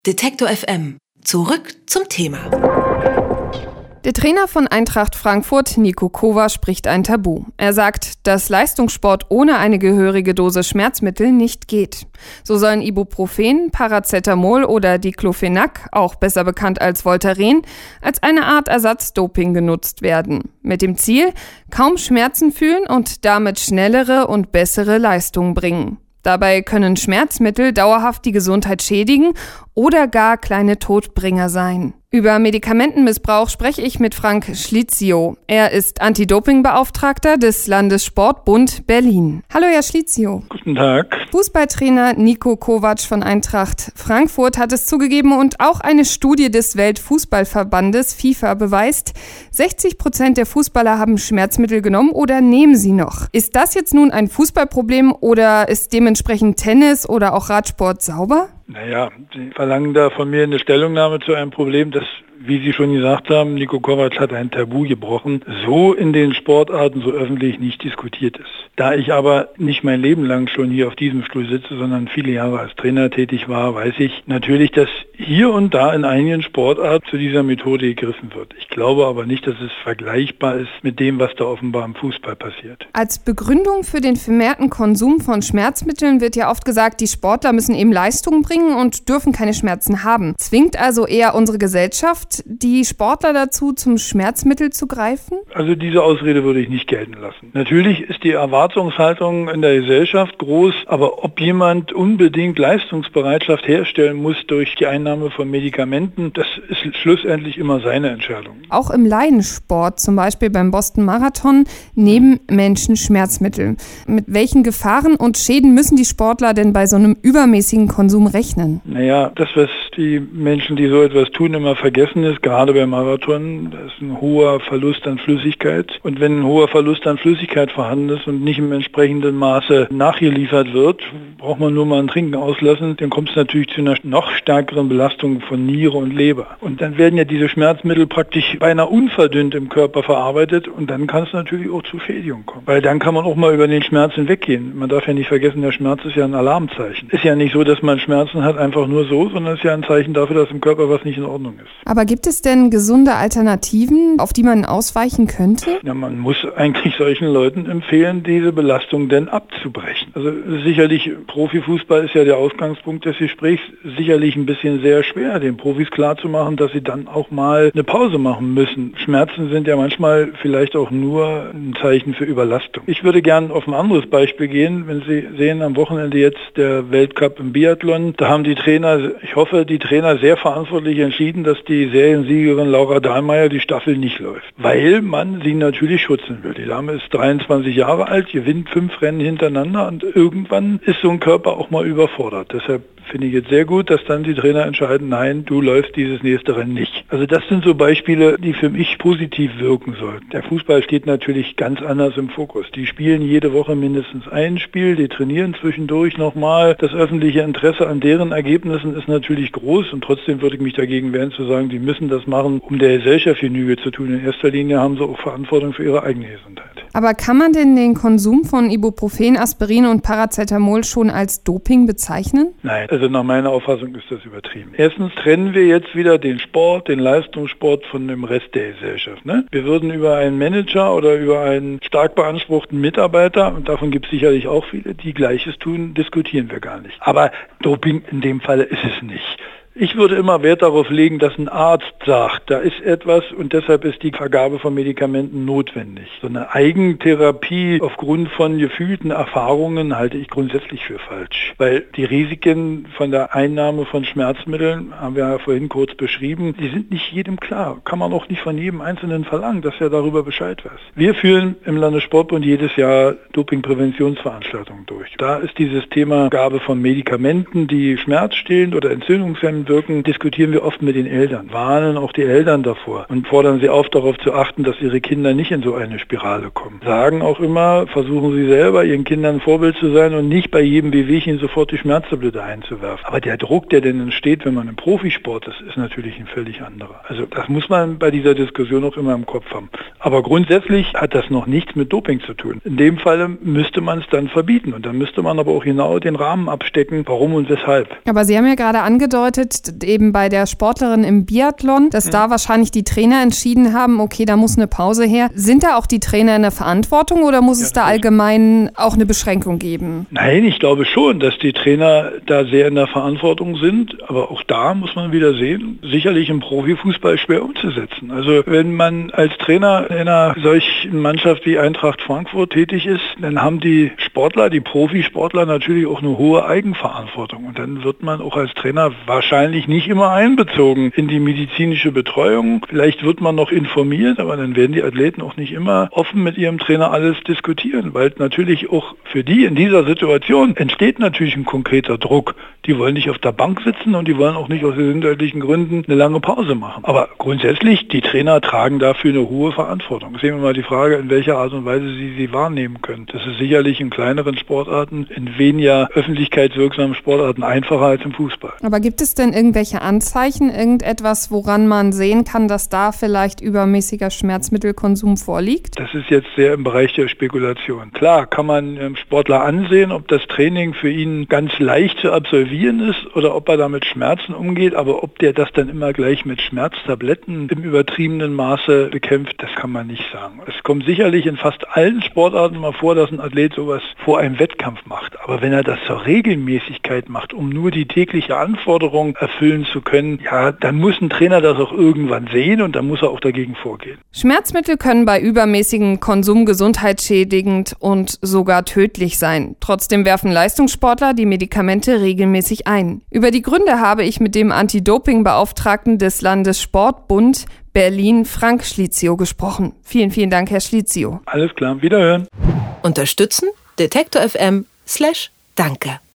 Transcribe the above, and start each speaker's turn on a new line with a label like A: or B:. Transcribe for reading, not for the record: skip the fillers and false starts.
A: Detektor FM. Zurück zum Thema.
B: Der Trainer von Eintracht Frankfurt, Niko Kovac, spricht ein Tabu. Er sagt, dass Leistungssport ohne eine gehörige Dosis Schmerzmittel nicht geht. So sollen Ibuprofen, Paracetamol oder Diclofenac, auch besser bekannt als Voltaren, als eine Art Ersatzdoping genutzt werden. Mit dem Ziel, kaum Schmerzen fühlen und damit schnellere und bessere Leistungen bringen. Dabei können Schmerzmittel dauerhaft die Gesundheit schädigen oder gar kleine Todbringer sein. Über Medikamentenmissbrauch spreche ich mit Frank Schlizio. Er ist Anti-Doping-Beauftragter des Landessportbund Berlin. Hallo, Herr Schlizio.
C: Guten Tag.
B: Fußballtrainer Niko Kovac von Eintracht Frankfurt hat es zugegeben und auch eine Studie des Weltfußballverbandes FIFA beweist, 60% der Fußballer haben Schmerzmittel genommen oder nehmen sie noch. Ist das jetzt nun ein Fußballproblem oder ist dementsprechend Tennis oder auch Radsport sauber?
C: Naja, Sie verlangen da von mir eine Stellungnahme zu einem Problem, das, wie Sie schon gesagt haben, Niko Kovac hat ein Tabu gebrochen, so in den Sportarten so öffentlich nicht diskutiert ist. Da ich aber nicht mein Leben lang schon hier auf diesem Stuhl sitze, sondern viele Jahre als Trainer tätig war, weiß ich natürlich, dass hier und da in einigen Sportarten zu dieser Methode gegriffen wird. Ich glaube aber nicht, dass es vergleichbar ist mit dem, was da offenbar im Fußball passiert.
B: Als Begründung für den vermehrten Konsum von Schmerzmitteln wird ja oft gesagt, die Sportler müssen eben Leistungen bringen und dürfen keine Schmerzen haben. Zwingt also eher unsere Gesellschaft die Sportler dazu, zum Schmerzmittel zu greifen?
C: Also diese Ausrede würde ich nicht gelten lassen. Natürlich ist die Erwartungshaltung in der Gesellschaft groß, aber ob jemand unbedingt Leistungsbereitschaft herstellen muss durch die Einnahme von Medikamenten, das ist schlussendlich immer seine Entscheidung.
B: Auch im Laiensport, zum Beispiel beim Boston Marathon, nehmen Menschen Schmerzmittel. Mit welchen Gefahren und Schäden müssen die Sportler denn bei so einem übermäßigen Konsum rechnen?
C: Naja, das, was die Menschen, die so etwas tun, immer vergessen ist, gerade beim Marathon, das ist ein hoher Verlust an Flüssigkeit. Und wenn ein hoher Verlust an Flüssigkeit vorhanden ist und nicht im entsprechenden Maße nachgeliefert wird, braucht man nur mal ein Trinken auslassen, dann kommt es natürlich zu einer noch stärkeren Belastung von Niere und Leber. Und dann werden ja diese Schmerzmittel praktisch beinahe unverdünnt im Körper verarbeitet und dann kann es natürlich auch zu Schädigungen kommen. Weil dann kann man auch mal über den Schmerz hinweggehen. Man darf ja nicht vergessen, der Schmerz ist ja ein Alarmzeichen. Ist ja nicht so, dass man Schmerzen hat, einfach nur so, sondern es ist ja ein Zeichen dafür, dass im Körper was nicht in Ordnung ist.
B: Aber gibt es denn gesunde Alternativen, auf die man ausweichen könnte?
C: Ja, man muss eigentlich solchen Leuten empfehlen, diese Belastung denn abzubrechen. Also sicherlich, Profifußball ist ja der Ausgangspunkt des Gesprächs, sicherlich ein bisschen sehr schwer, den Profis klarzumachen, dass sie dann auch mal eine Pause machen müssen. Schmerzen sind ja manchmal vielleicht auch nur ein Zeichen für Überlastung. Ich würde gerne auf ein anderes Beispiel gehen. Wenn Sie sehen, am Wochenende jetzt der Weltcup im Biathlon, da haben die Trainer, ich hoffe, die Trainer sehr verantwortlich entschieden, dass die Seriensiegerin Laura Dahlmeier die Staffel nicht läuft. Weil man sie natürlich schützen will. Die Dame ist 23 Jahre alt, gewinnt 5 Rennen hintereinander und irgendwann ist so ein Körper auch mal überfordert. Deshalb finde ich jetzt sehr gut, dass dann die Trainer entscheiden, nein, du läufst dieses nächste Rennen nicht. Also das sind so Beispiele, die für mich positiv wirken sollten. Der Fußball steht natürlich ganz anders im Fokus. Die spielen jede Woche mindestens ein Spiel, die trainieren zwischendurch nochmal. Das öffentliche Interesse an deren Ergebnissen ist natürlich groß und trotzdem würde ich mich dagegen wehren zu sagen, die müssen das machen, um der Gesellschaft Genüge zu tun. In erster Linie haben sie auch Verantwortung für ihre eigene Gesundheit.
B: Aber kann man denn den Konsum von Ibuprofen, Aspirin und Paracetamol schon als Doping bezeichnen?
C: Nein, also nach meiner Auffassung ist das übertrieben. Erstens trennen wir jetzt wieder den Sport, den Leistungssport von dem Rest der Gesellschaft. Ne? Wir würden über einen Manager oder über einen stark beanspruchten Mitarbeiter, und davon gibt es sicherlich auch viele, die Gleiches tun, diskutieren wir gar nicht. Aber Doping in dem Falle ist es nicht. Ich würde immer Wert darauf legen, dass ein Arzt sagt, da ist etwas und deshalb ist die Vergabe von Medikamenten notwendig. So eine Eigentherapie aufgrund von gefühlten Erfahrungen halte ich grundsätzlich für falsch. Weil die Risiken von der Einnahme von Schmerzmitteln, haben wir ja vorhin kurz beschrieben, die sind nicht jedem klar. Kann man auch nicht von jedem Einzelnen verlangen, dass er darüber Bescheid weiß. Wir führen im Landessportbund jedes Jahr Dopingpräventionsveranstaltungen durch. Da ist dieses Thema Gabe von Medikamenten, die schmerzstillend oder entzündungshemmend wirken, diskutieren wir oft mit den Eltern, warnen auch die Eltern davor und fordern sie auf, darauf zu achten, dass ihre Kinder nicht in so eine Spirale kommen. Sagen auch immer, versuchen sie selber, ihren Kindern ein Vorbild zu sein und nicht bei jedem Wehwehchen sofort die Schmerztablette einzuwerfen. Aber der Druck, der denn entsteht, wenn man im Profisport ist, ist natürlich ein völlig anderer. Also das muss man bei dieser Diskussion auch immer im Kopf haben. Aber grundsätzlich hat das noch nichts mit Doping zu tun. In dem Falle müsste man es dann verbieten und dann müsste man aber auch genau den Rahmen abstecken, warum und weshalb.
B: Aber Sie haben ja gerade angedeutet, berichtet, eben bei der Sportlerin im Biathlon, dass da wahrscheinlich die Trainer entschieden haben, okay, da muss eine Pause her. Sind da auch die Trainer in der Verantwortung oder muss es da allgemein auch eine Beschränkung geben?
C: Nein, ich glaube schon, dass die Trainer da sehr in der Verantwortung sind, aber auch da muss man wieder sehen, sicherlich im Profifußball schwer umzusetzen. Also wenn man als Trainer in einer solchen Mannschaft wie Eintracht Frankfurt tätig ist, dann haben die Sportler, die Profisportler natürlich auch eine hohe Eigenverantwortung und dann wird man auch als Trainer wahrscheinlich nicht immer einbezogen in die medizinische Betreuung. Vielleicht wird man noch informiert, aber dann werden die Athleten auch nicht immer offen mit ihrem Trainer alles diskutieren, weil natürlich auch für die in dieser Situation entsteht natürlich ein konkreter Druck. Die wollen nicht auf der Bank sitzen und die wollen auch nicht aus gesundheitlichen Gründen eine lange Pause machen. Aber grundsätzlich, die Trainer tragen dafür eine hohe Verantwortung. Sehen wir mal die Frage, in welcher Art und Weise sie wahrnehmen können. Das ist sicherlich in kleineren Sportarten, in weniger öffentlichkeitswirksamen Sportarten einfacher als im Fußball.
B: Aber gibt es denn irgendwelche Anzeichen, irgendetwas, woran man sehen kann, dass da vielleicht übermäßiger Schmerzmittelkonsum vorliegt?
C: Das ist jetzt sehr im Bereich der Spekulation. Klar kann man einem Sportler ansehen, ob das Training für ihn ganz leicht zu absolvieren ist oder ob er da mit Schmerzen umgeht, aber ob der das dann immer gleich mit Schmerztabletten im übertriebenen Maße bekämpft, das kann man nicht sagen. Es kommt sicherlich in fast allen Sportarten mal vor, dass ein Athlet sowas vor einem Wettkampf macht. Aber wenn er das zur Regelmäßigkeit macht, um nur die tägliche Anforderung erfüllen zu können, ja, dann muss ein Trainer das auch irgendwann sehen und dann muss er auch dagegen vorgehen.
B: Schmerzmittel können bei übermäßigem Konsum gesundheitsschädigend und sogar tödlich sein. Trotzdem werfen Leistungssportler die Medikamente regelmäßig ein. Über die Gründe habe ich mit dem Anti-Doping-Beauftragten des Landessportbund Berlin, Frank Schlizio, gesprochen. Vielen, vielen Dank, Herr Schlizio.
C: Alles klar, wiederhören.
A: Unterstützen? Detektor FM/Danke.